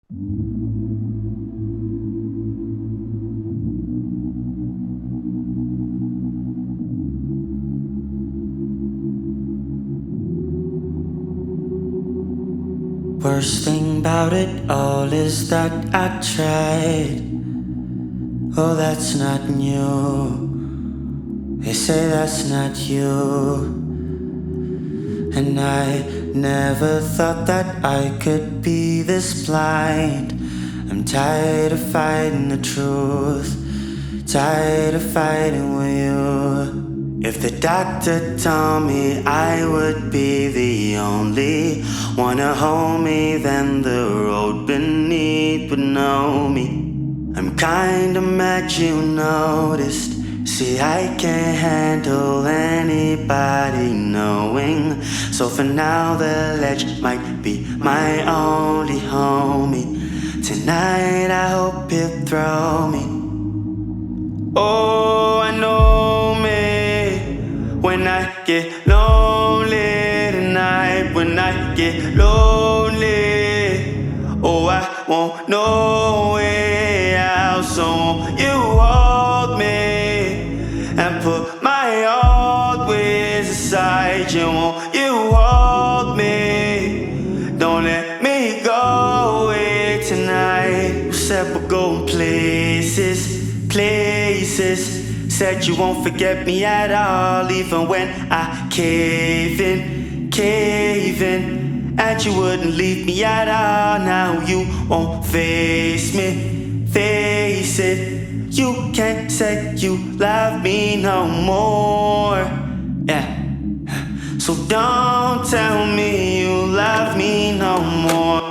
Worst thing about it all is that I tried. Oh, that's not new. They say that's not you. And I never thought that I could be this blind. I'm tired of fighting the truth, tired of fighting with you. If the doctor told me I would be the only one to hold me, then the road beneath would know me. I'm kinda mad you noticed. See, I can't handle anybody knowing. So for now the ledge might be my only homie. Tonight I hope he'll throw me. Oh, I know me. When I get lonely tonight, when I get lonely, oh, I won't know way out. So won't you hold me and put my old ways aside? You won't you hold me? Don't let me go away tonight. You said we're going places. Said you won't forget me at all, even when I cave in, and you wouldn't leave me at all. Now you won't face it. You can't say you love me no more. Yeah. So don't tell me you love me no more.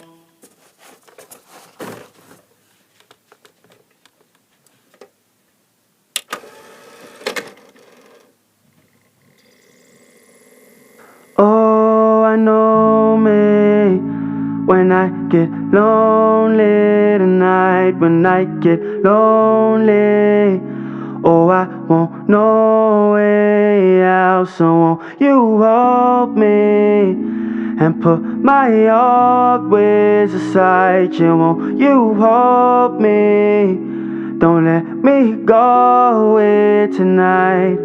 Oh, I know me. When I get lonely tonight, when I get lonely, oh, I won't know way out. So won't you hold me and put my old ways aside? You won't you hold me? Don't let me go away tonight.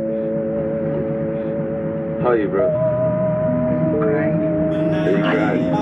How are you, bro? Crying. Are you crying?